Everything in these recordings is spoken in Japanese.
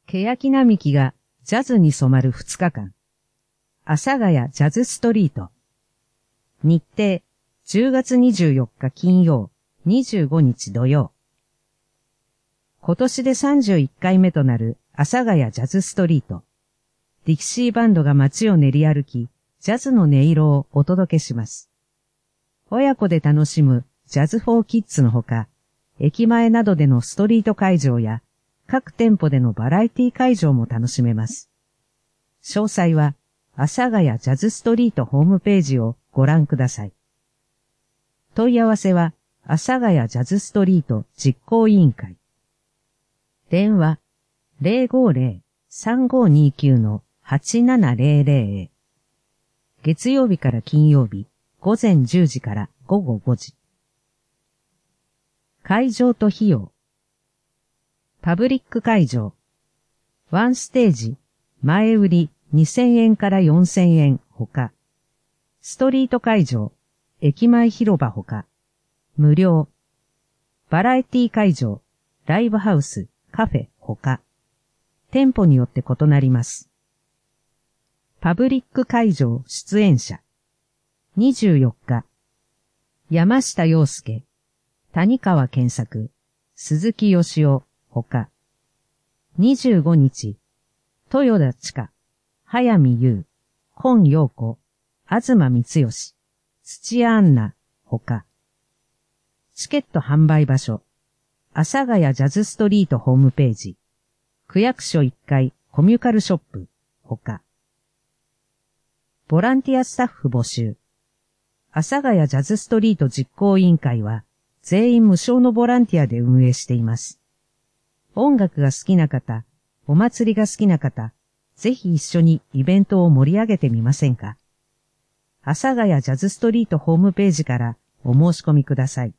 欅並木がジャズに染まる2日間。阿佐ヶ谷ジャズストリート。日程、10月24日金曜、25日土曜。今年で31回目となる阿佐ヶ谷ジャズストリート。ディキシーバンドが街を練り歩き、ジャズの音色をお届けします。親子で楽しむジャズフォーキッズのほか、駅前などでのストリート会場や、各店舗でのバラエティ会場も楽しめます。詳細は、阿佐ヶ谷ジャズストリートホームページをご覧ください。問い合わせは、阿佐ヶ谷ジャズストリート実行委員会。電話、050-3529-8700。月曜日から金曜日、午前10時から午後5時。会場と費用。パブリック会場。ワンステージ、前売り2000円から4000円ほか。ストリート会場、駅前広場ほか。無料。バラエティ会場、ライブハウス、カフェほか。店舗によって異なります。パブリック会場出演者。24日。山下洋介、谷川健作、鈴木義夫、ほか。25日、豊田千佳、早見優、今陽子、東光義、土屋アンナ、ほか。チケット販売場所、阿佐ヶ谷ジャズストリートホームページ、区役所1階コミュカルショップ、ほか。ボランティアスタッフ募集。阿佐ヶ谷ジャズストリート実行委員会は、全員無償のボランティアで運営しています。音楽が好きな方、お祭りが好きな方、ぜひ一緒にイベントを盛り上げてみませんか？阿佐ヶ谷ジャズストリートホームページからお申し込みください。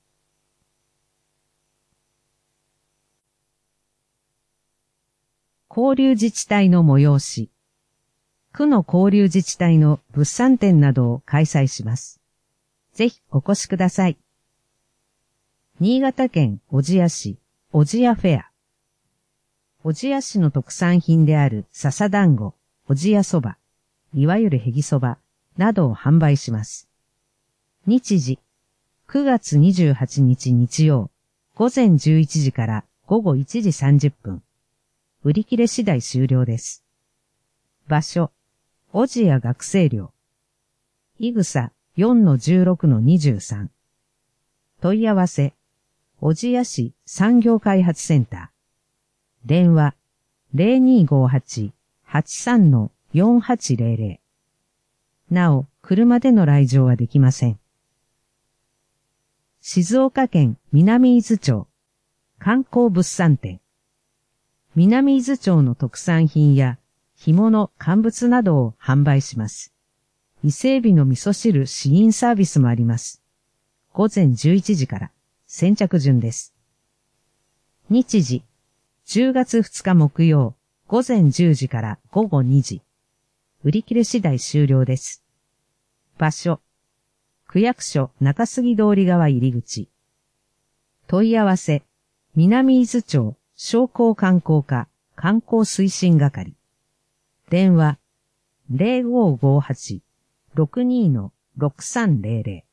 交流自治体の催し。区の交流自治体の物産展などを開催します。ぜひお越しください。新潟県小千谷市、小千谷フェア。小千谷市の特産品である笹団子、小千谷そば、いわゆるへぎそばなどを販売します。日時、9月28日日曜、午前11時から午後1時30分。売り切れ次第終了です。場所、小千谷学生寮。いぐさ 4-16-23。問い合わせ、小千谷市産業開発センター。電話、0258-83-4800。なお、車での来場はできません。静岡県南伊豆町、観光物産展。南伊豆町の特産品や干物、乾物などを販売します。伊勢海老の味噌汁試飲サービスもあります。午前11時から先着順です。日時、10月2日木曜、午前10時から午後2時。売り切れ次第終了です。場所、区役所中杉通り側入り口。問い合わせ、南伊豆町商工観光課観光推進係。電話、0558-62-6300。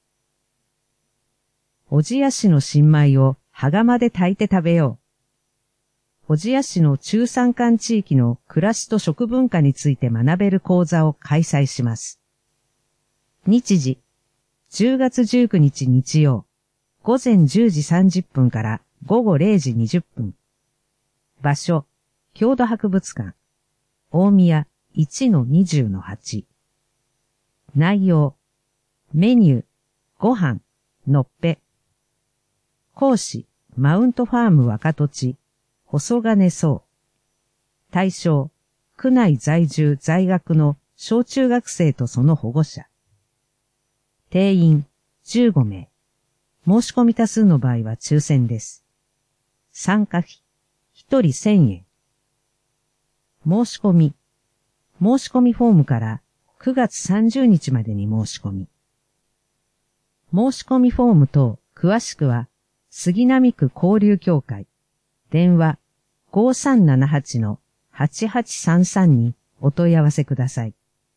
小千谷市の新米を羽釜で炊いて食べよう。小千谷市の中山間地域の暮らしと食文化について学べる講座を開催します。日時、10月19日日曜、午前10時30分から午後0時20分。場所、郷土博物館。大宮 1-20-8。内容、メニュー、ご飯、のっぺ。講師、マウントファーム若土地、細金荘。対象、区内在住在学の小中学生とその保護者。定員、15名。申し込み多数の場合は抽選です。参加費、1人1000円。申し込みフォームから9月30日までに申し込み。申し込みフォーム等詳しくは、杉並区交流協会、電話 8833にお問い合わせください。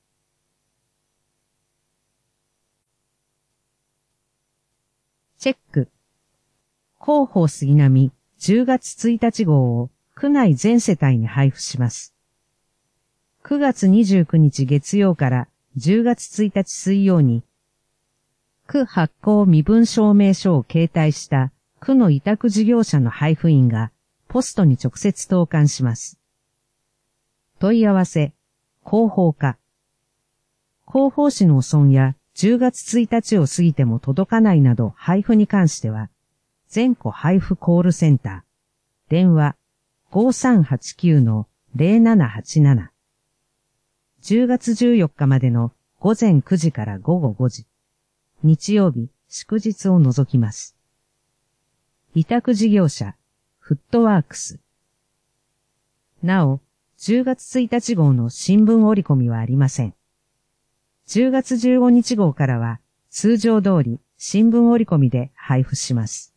チェック。広報杉並10月1日号を区内全世帯に配布します。9月29日月曜から10月1日水曜に、区発行身分証明書を携帯した区の委託事業者の配布員がポストに直接投函します。問い合わせ、広報課。広報誌のお損や10月1日を過ぎても届かないなど配布に関しては、全戸配布コールセンター、電話 5389-0787。10月14日までの午前9時から午後5時。日曜日、祝日を除きます。委託事業者、フットワークス。なお、10月1日号の新聞折り込みはありません。10月15日号からは通常通り新聞折り込みで配布します。